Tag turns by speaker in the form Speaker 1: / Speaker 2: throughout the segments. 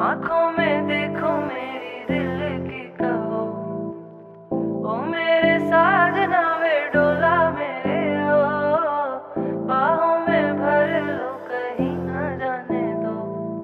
Speaker 1: आंखों में देखो मेरी दिल की कहो, ओ मेरे साजना वे डोला मेरे ओ, बाहों में भर लो कहीं ना जाने दो।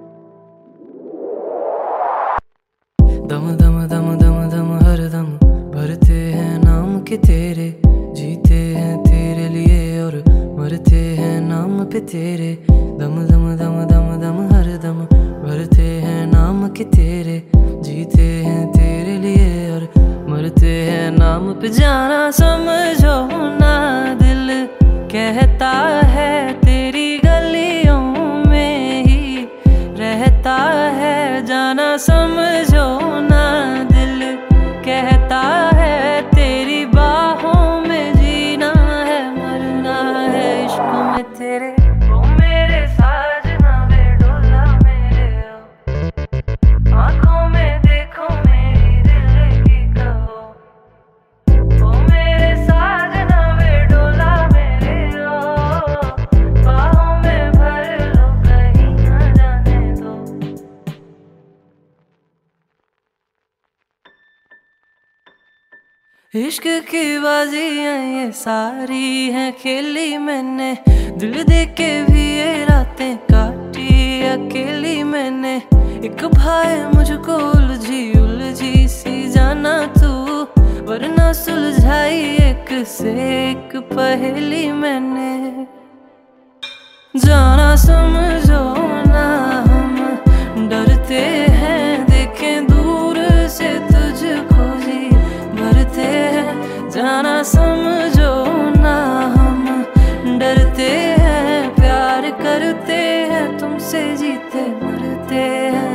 Speaker 2: दम दम दम दम दम हर दम भरते हैं नाम के तेरे, जीते हैं तेरे लिए और मरते हैं नाम पे तेरे। दम दम दम दम दम हर दम भरते हैं नाम के तेरे, जीते हैं तेरे लिए और मरते हैं नाम पे। जाना समझो ना दिल कहता है तेरी गलियों में ही रहता है। जाना समझो ना दिल कहता है तेरी बाहों में जीना है मरना है इश्क में तेरे।
Speaker 1: ओ मेरे साजना वे डोला मेरे ओ, आंखों में देखो मेरी दिल की कहो, ओ मेरे साजना वे डोला मेरे ओ, बाहों में भर लो कहीं ना जाने दो।
Speaker 2: इश्क की बाजियां ये सारी हैं खेली मैंने, दिल दे के भी ये रातें काटी अकेली मैंने। एक भाई मुझको उलझी सी जाना तू, वरना सुलझाई एक से एक पहेली मैंने। जाना समझो ना हम डरते हैं देखें दूर से तुझको जी भरते हैं। जाना समझो ना हम डरते हैं प्यार करते हैं तुमसे जीते मरते हैं।